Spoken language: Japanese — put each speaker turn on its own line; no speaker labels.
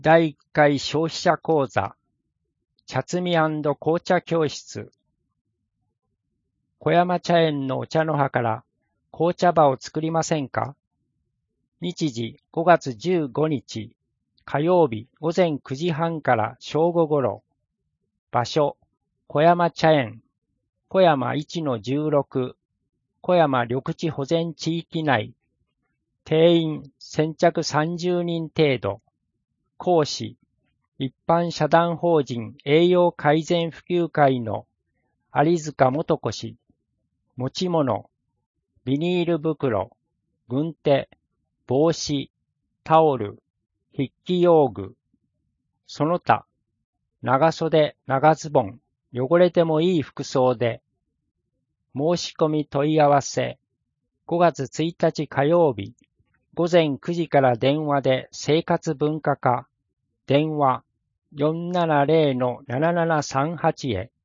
第1回消費者講座、茶摘み&紅茶教室。小山茶園のお茶の葉から紅茶葉を作りませんか？日時5月15日、火曜日午前9時半から正午頃。場所、小山茶園、小山 1-16、小山緑地保全地域内。定員先着30人程度。講師、一般社団法人栄養改善普及会の有塚元子氏。持ち物、ビニール袋、軍手、帽子、タオル、筆記用具。その他、長袖、長ズボン、汚れてもいい服装で。申し込み問い合わせ、5月1日火曜日、午前9時から電話で生活文化課、電話 470-7738 へ。